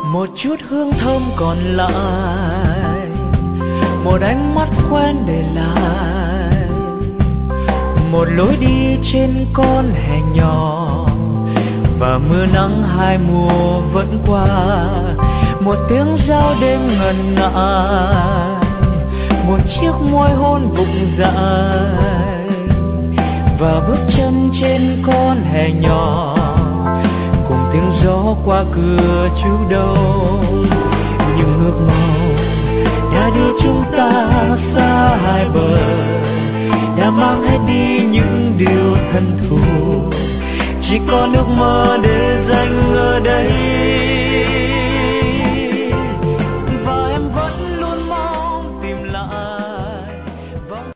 một chút hương thơm còn lại, một ánh mắt quen để lại, một lối đi trên con hè nhỏ, và mưa nắng hai mùa vẫn qua. Một tiếng giao đêm ngần ngại, một chiếc môi hôn bụng dài, và bước chân trên con hè nhỏ, cùng tiếng gió qua cửa chú đâu. Nhưng ước mong đã đưa chúng ta xa hai bờ, đã mang hết đi những điều thân thù, chỉ còn ước mơ để dành ở đây.